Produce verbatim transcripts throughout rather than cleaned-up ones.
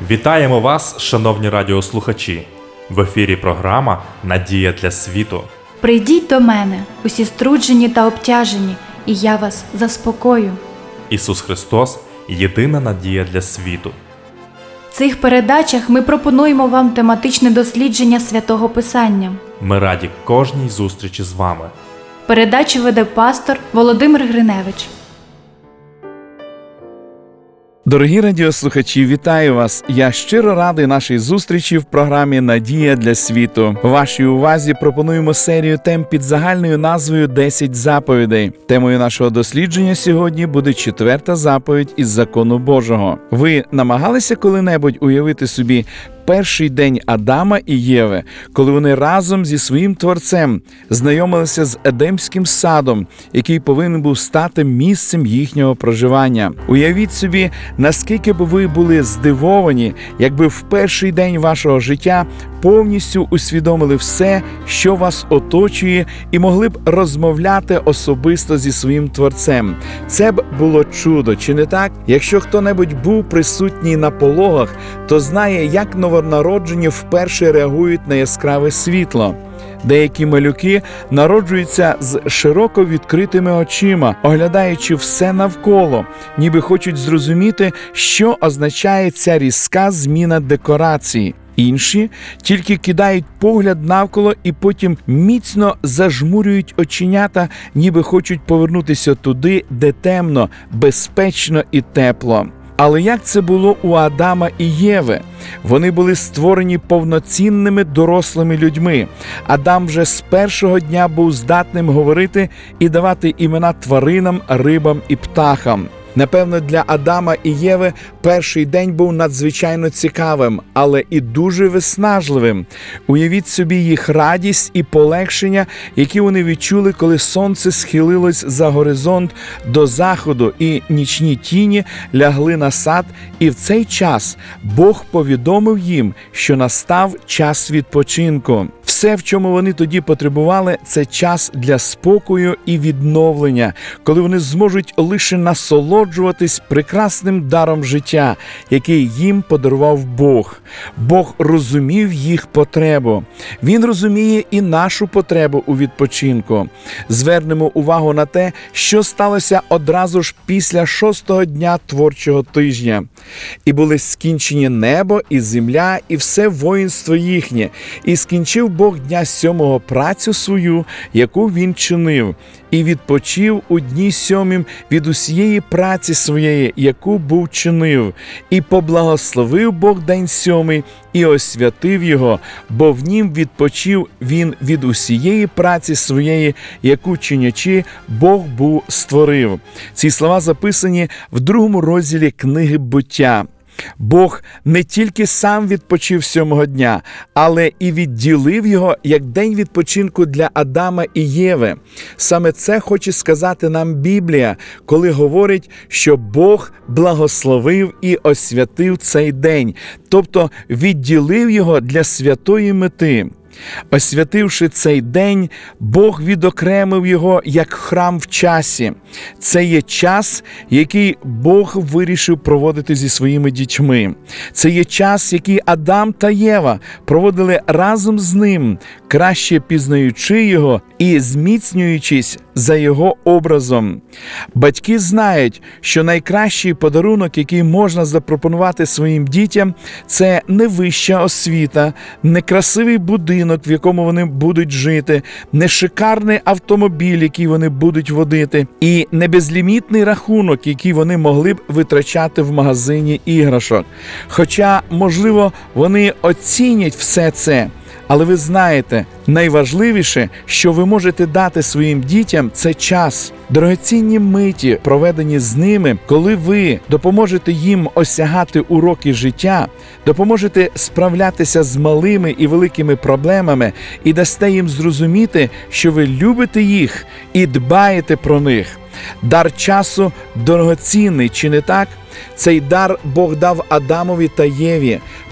Вітаємо вас, шановні радіослухачі! В ефірі програма «Надія для світу». Прийдіть до мене, усі струджені та обтяжені, і я вас заспокою. Ісус Христос – єдина надія для світу. В цих передачах ми пропонуємо вам тематичне дослідження Святого Писання. Ми раді кожній зустрічі з вами. Передачу веде пастор Володимир Гриневич. Дорогі радіослухачі, вітаю вас! Я щиро радий нашій зустрічі в програмі «Надія для світу». Вашій увазі пропонуємо серію тем під загальною назвою «десять заповідей». Темою нашого дослідження сьогодні буде четверта заповідь із Закону Божого. Ви намагалися коли-небудь уявити собі перший день Адама і Єви, коли вони разом зі своїм Творцем знайомилися з Едемським садом, який повинен був стати місцем їхнього проживання. Уявіть собі, наскільки б ви були здивовані, якби в перший день вашого життя повністю усвідомили все, що вас оточує, і могли б розмовляти особисто зі своїм Творцем. Це б було чудо, чи не так? Якщо хто-небудь був присутній на пологах, то знає, як новонароджені вперше реагують на яскраве світло. Деякі малюки народжуються з широко відкритими очима, оглядаючи все навколо, ніби хочуть зрозуміти, що означає ця різка зміна декорації. Інші тільки кидають погляд навколо і потім міцно зажмурюють оченята, ніби хочуть повернутися туди, де темно, безпечно і тепло. Але як це було у Адама і Єви? Вони були створені повноцінними дорослими людьми. Адам вже з першого дня був здатним говорити і давати імена тваринам, рибам і птахам. Напевно, для Адама і Єви перший день був надзвичайно цікавим, але і дуже виснажливим. Уявіть собі їх радість і полегшення, які вони відчули, коли сонце схилилось за горизонт до заходу, і нічні тіні лягли на сад, і в цей час Бог повідомив їм, що настав час відпочинку. Все, в чому вони тоді потребували, це час для спокою і відновлення, коли вони зможуть лише насолоджуватись прекрасним даром життя, який їм подарував Бог. Бог розумів їх потребу. Він розуміє і нашу потребу у відпочинку. Звернемо увагу на те, що сталося одразу ж після шостого дня творчого тижня. «І були скінчені небо і земля, і все воїнство їхнє, і скінчив Бог дня сьомого працю свою, яку він чинив, і відпочив у дні сьомім від усієї праці своєї, яку був чинив. І поблагословив Бог день сьомий, і освятив його, бо в нім відпочив він від усієї праці своєї, яку чинячи, Бог був створив». Ці слова записані в другому розділі книги «Буття». Бог не тільки сам відпочив сьомого дня, але і відділив його як день відпочинку для Адама і Єви. Саме це хоче сказати нам Біблія, коли говорить, що Бог благословив і освятив цей день, тобто відділив його для святої мети. Освятивши цей день, Бог відокремив його як храм в часі. Це є час, який Бог вирішив проводити зі своїми дітьми. Це є час, який Адам та Єва проводили разом з ним, краще пізнаючи його і зміцнюючись за його образом. Батьки знають, що найкращий подарунок, який можна запропонувати своїм дітям, це не вища освіта, не красивий будинок, в якому вони будуть жити, не шикарний автомобіль, який вони будуть водити, і не безлімітний рахунок, який вони могли б витрачати в магазині іграшок. Хоча, можливо, вони оцінять все це. Але ви знаєте, найважливіше, що ви можете дати своїм дітям – це час. Дорогоцінні миті, проведені з ними, коли ви допоможете їм осягати уроки життя, допоможете справлятися з малими і великими проблемами і дасте їм зрозуміти, що ви любите їх і дбаєте про них. Дар часу дорогоцінний, чи не так? Цей дар Бог дав Адамові та Єві.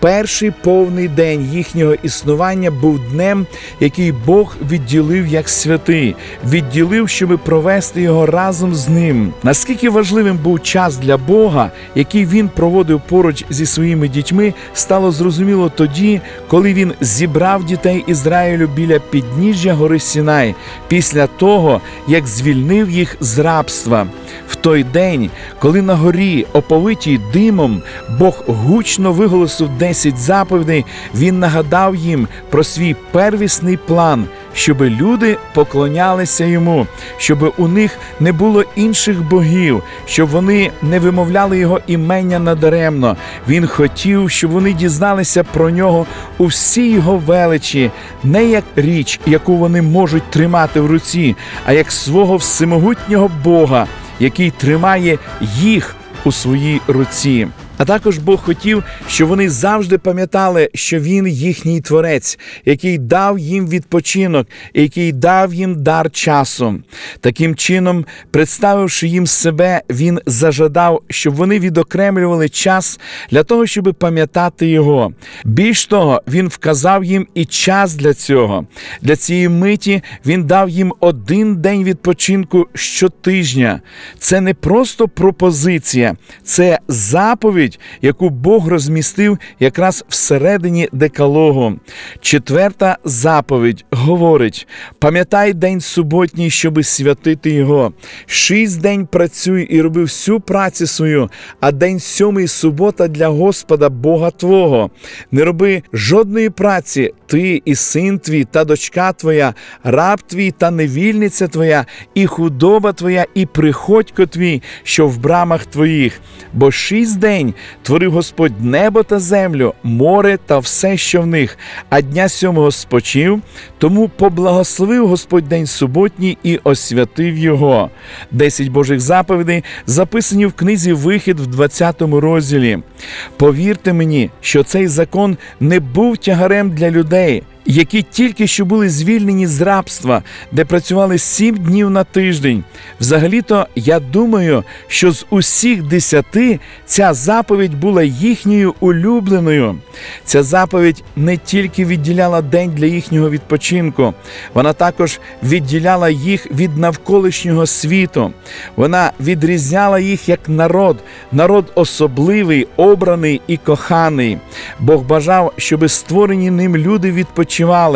Перший повний день їхнього існування був днем, який Бог відділив як святий, відділив, щоб провести його разом з ним. Наскільки важливим був час для Бога, який він проводив поруч зі своїми дітьми, стало зрозуміло тоді, коли він зібрав дітей Ізраїлю біля підніжжя гори Сінай, після того, як звільнив їх з рабства. В той день, коли на горі, оповитій димом, Бог гучно виголосив десять заповідей, він нагадав їм про свій первісний план, щоби люди поклонялися йому, щоби у них не було інших богів, щоб вони не вимовляли його імення надаремно. Він хотів, щоб вони дізналися про нього у всій його величі, не як річ, яку вони можуть тримати в руці, а як свого всемогутнього Бога, який тримає їх у своїй руці. А також Бог хотів, щоб вони завжди пам'ятали, що Він їхній Творець, який дав їм відпочинок, який дав їм дар часу. Таким чином, представивши їм себе, Він зажадав, щоб вони відокремлювали час для того, щоб пам'ятати Його. Більш того, Він вказав їм і час для цього. Для цієї миті Він дав їм один день відпочинку щотижня. Це не просто пропозиція, це заповідь, яку Бог розмістив якраз всередині Декалогу. Четверта заповідь говорить: «Пам'ятай день суботній, щоби святити його. Шість день працюй і роби всю працю свою, а день сьомий – субота для Господа Бога твого. Не роби жодної праці, ти і син твій та дочка твоя, раб твій та невільниця твоя, і худоба твоя, і приходько твій, що в брамах твоїх. Бо шість день творив Господь небо та землю, море та все, що в них, а дня сьомого спочив, тому поблагословив Господь день суботній і освятив його». Десять Божих заповідей записані в книзі «Вихід» в двадцятому розділі. Повірте мені, що цей закон не був тягарем для людей, які тільки що були звільнені з рабства, де працювали сім днів на тиждень. Взагалі-то, я думаю, що з усіх десяти ця заповідь була їхньою улюбленою. Ця заповідь не тільки відділяла день для їхнього відпочинку, вона також відділяла їх від навколишнього світу. Вона відрізняла їх як народ, народ особливий, обраний і коханий. Бог бажав, щоби створені ним люди відпочивали.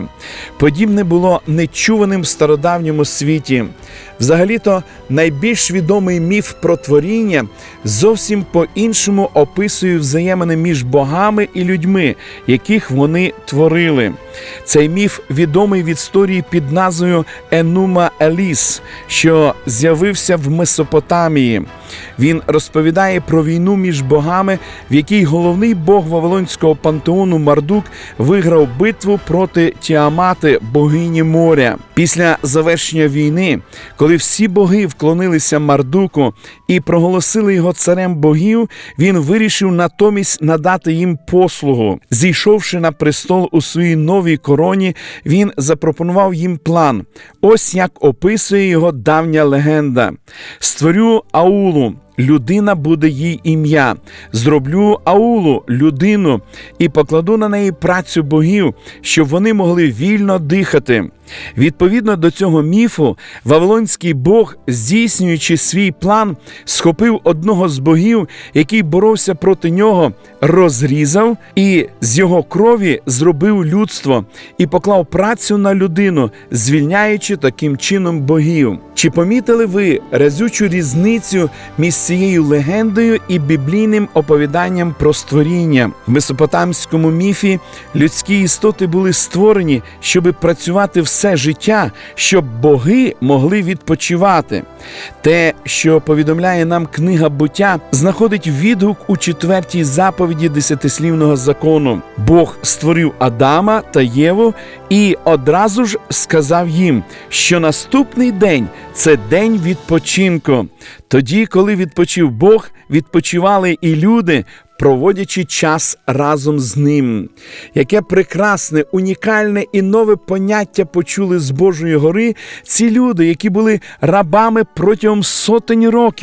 Подібне було нечуваним в стародавньому світі. Взагалі-то, найбільш відомий міф про творіння зовсім по-іншому описує взаємини між богами і людьми, яких вони творили. Цей міф відомий в історії під назвою Енума Еліс, що з'явився в Месопотамії. Він розповідає про війну між богами, в якій головний бог Вавилонського пантеону Мардук виграв битву проти Тіамати, богині моря. Після завершення війни, коли всі боги вклонилися Мардуку і проголосили його царем богів, він вирішив натомість надати їм послугу. Зійшовши на престол у своїй новій короні, він запропонував їм план. Ось як описує його давня легенда: «Створю аулу, людина буде їй ім'я. Зроблю аулу, людину, і покладу на неї працю богів, щоб вони могли вільно дихати». Відповідно до цього міфу, вавилонський бог, здійснюючи свій план, схопив одного з богів, який боровся проти нього, розрізав і з його крові зробив людство і поклав працю на людину, звільняючи таким чином богів. Чи помітили ви разючу різницю між цією легендою і біблійним оповіданням про створіння? В месопотамському міфі людські істоти були створені, щоб працювати все життя, щоб боги могли відпочивати. Те, що повідомляє нам книга «Буття», знаходить відгук у четвертій заповіді десятислівного закону. Бог створив Адама та Єву і одразу ж сказав їм, що наступний день – це день відпочинку. Тоді, коли відпочив Бог, відпочивали і люди, проводячи час разом з ним. Яке прекрасне, унікальне і нове поняття почули з Божої гори ці люди, які були рабами протягом сотень років.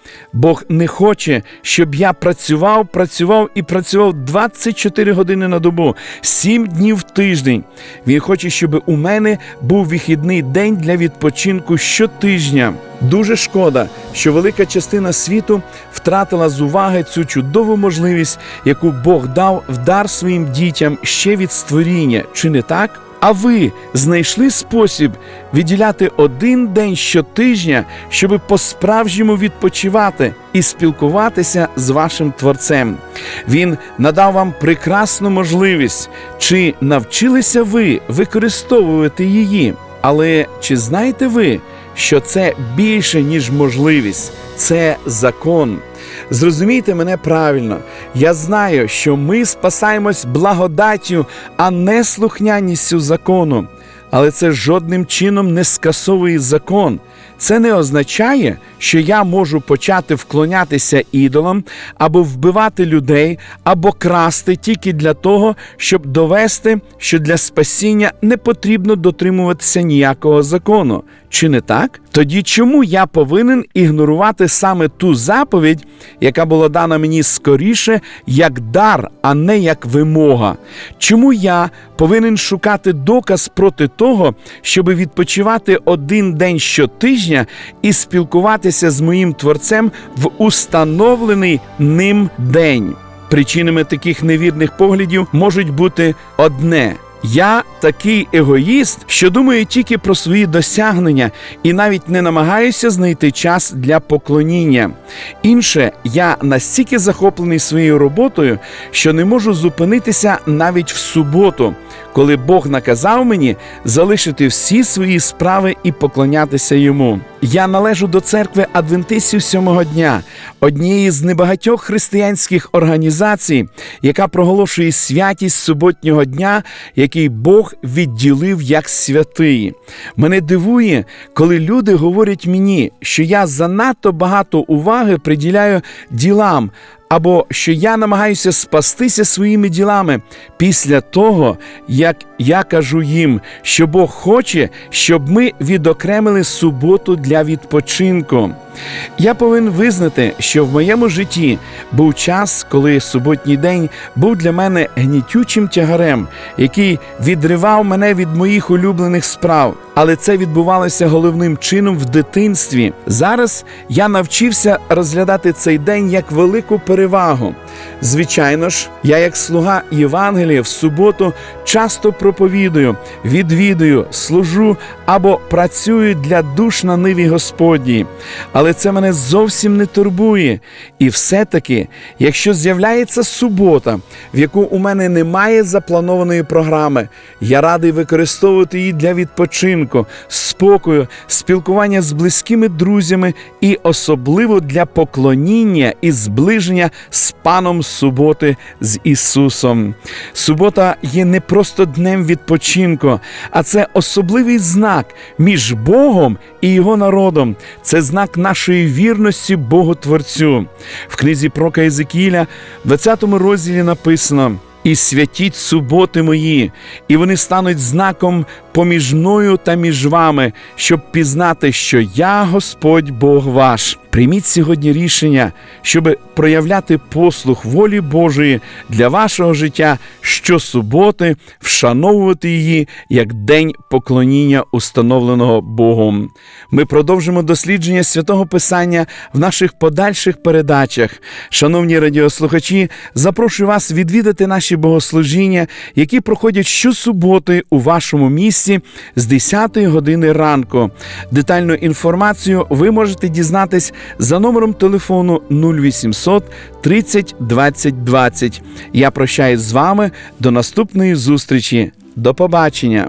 Бог не хоче, щоб я працював, працював і працював двадцять чотири години на добу, сім днів в тиждень. Він хоче, щоб у мене був вихідний день для відпочинку щотижня. Дуже шкода, що велика частина світу втратила з уваги цю чудову можливість, яку Бог дав в дар своїм дітям ще від створіння. Чи не так? А ви знайшли спосіб відділяти один день щотижня, щоб по-справжньому відпочивати і спілкуватися з вашим Творцем? Він надав вам прекрасну можливість. Чи навчилися ви використовувати її? Але чи знаєте ви, що це більше, ніж можливість? Це закон. Зрозумійте мене правильно. Я знаю, що ми спасаємось благодаттю, а не слухняністю закону. Але це жодним чином не скасовує закон. Це не означає, що я можу почати вклонятися ідолам, або вбивати людей, або красти тільки для того, щоб довести, що для спасіння не потрібно дотримуватися ніякого закону. Чи не так? Тоді чому я повинен ігнорувати саме ту заповідь, яка була дана мені скоріше як дар, а не як вимога? Чому я повинен шукати доказ проти того, щоб відпочивати один день щотижня і спілкуватися з моїм Творцем в установлений ним день? Причинами таких невірних поглядів можуть бути одне – я такий егоїст, що думаю тільки про свої досягнення і навіть не намагаюся знайти час для поклоніння. Інше, я настільки захоплений своєю роботою, що не можу зупинитися навіть в суботу, коли Бог наказав мені залишити всі свої справи і поклонятися Йому. Я належу до церкви адвентистів сьомого дня, однієї з небагатьох християнських організацій, яка проголошує святість суботнього дня, який Бог відділив як святий. Мене дивує, коли люди говорять мені, що я занадто багато уваги приділяю ділам, або що я намагаюся спастися своїми ділами після того, як я кажу їм, що Бог хоче, щоб ми відокремили суботу для відпочинку. Я повинен визнати, що в моєму житті був час, коли суботній день був для мене гнітючим тягарем, який відривав мене від моїх улюблених справ. Але це відбувалося головним чином в дитинстві. Зараз я навчився розглядати цей день як велику перевагу. Звичайно ж, я як слуга Євангелія в суботу часто проповідую, відвідую, служу або працюю для душ на ниві Господній. Але це мене зовсім не турбує. І все-таки, якщо з'являється субота, в яку у мене немає запланованої програми, я радий використовувати її для відпочинку, спокою, спілкування з близькими друзями і особливо для поклоніння і зближення з Паном суботи, з Ісусом. Субота є не просто днем відпочинку, а це особливий знак між Богом і Його народом. Це знак нашої вірності Богу-Творцю. В книзі пророка Єзекіїля, в двадцятому розділі написано: «І святіть суботи мої, і вони стануть знаком поміж мною та між вами, щоб пізнати, що я Господь Бог ваш». Прийміть сьогодні рішення, щоб проявляти послух волі Божої для вашого життя щосуботи, вшановувати її як день поклоніння, установленого Богом. Ми продовжимо дослідження Святого Писання в наших подальших передачах. Шановні радіослухачі, запрошую вас відвідати наші богослужіння, які проходять щосуботи у вашому місті з десятої години ранку. Детальну інформацію ви можете дізнатись за номером телефону нуль вісімсот тридцять двадцять двадцять. Я прощаюсь з вами до наступної зустрічі. До побачення!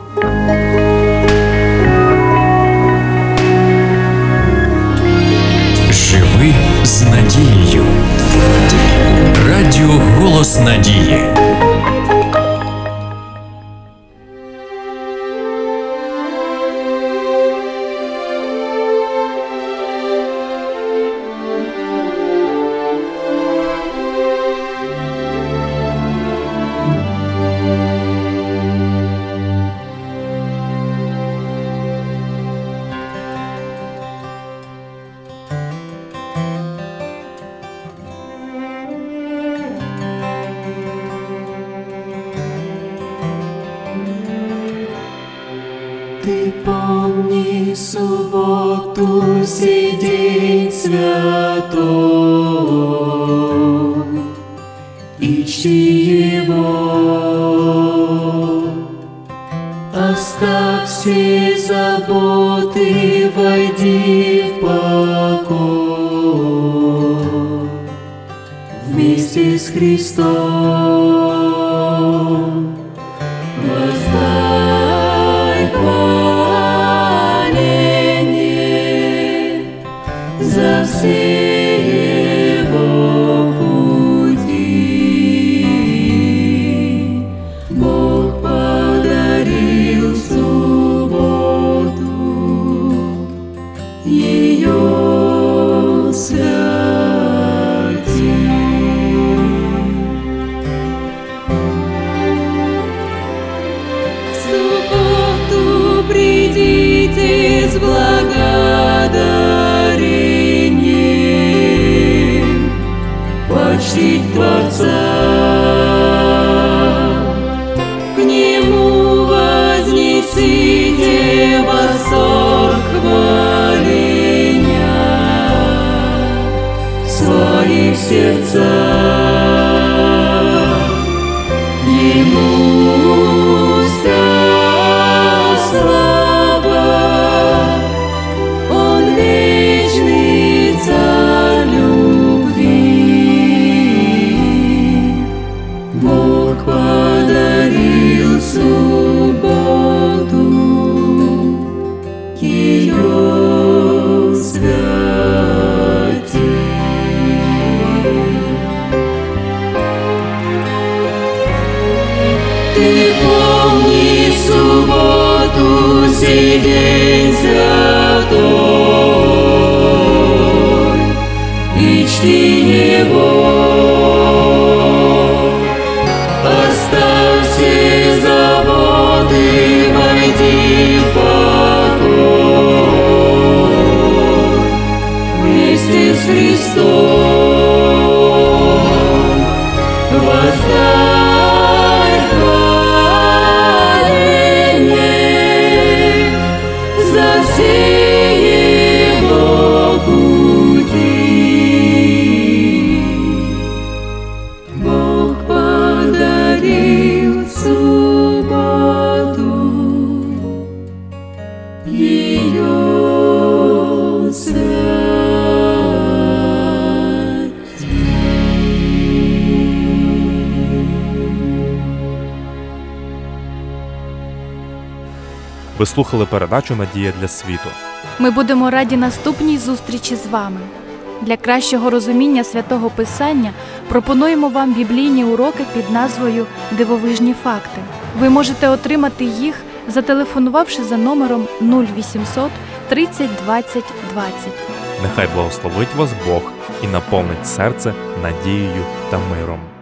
Живи з надією. Радіо «Голос надії». субботу сей день святой, и чти его. Оставь все заботы, войди в покой вместе с Христом. Воздай хваление за все его пути. Бог подарил субботу, ее святи. В субботу придите с благодарением почтить Творца. К Нему вознесите восторг хваления в своих сердцах. Ему вся слава, Он вечный царь любви. Бог подарил субботу, ее святи. Ты помни субботу, сей день святой, и чти его. Оставь все заботы, войди в покой вместе с Христом. Воздай хваление за все его пути. Бог подарил субботу, ее святи. Ви слухали передачу «Надія для світу». Ми будемо раді наступній зустрічі з вами. Для кращого розуміння Святого Писання пропонуємо вам біблійні уроки під назвою «Дивовижні факти». Ви можете отримати їх, зателефонувавши за номером нуль вісімсот тридцять двадцять двадцять. Нехай благословить вас Бог і наповнить серце надією та миром.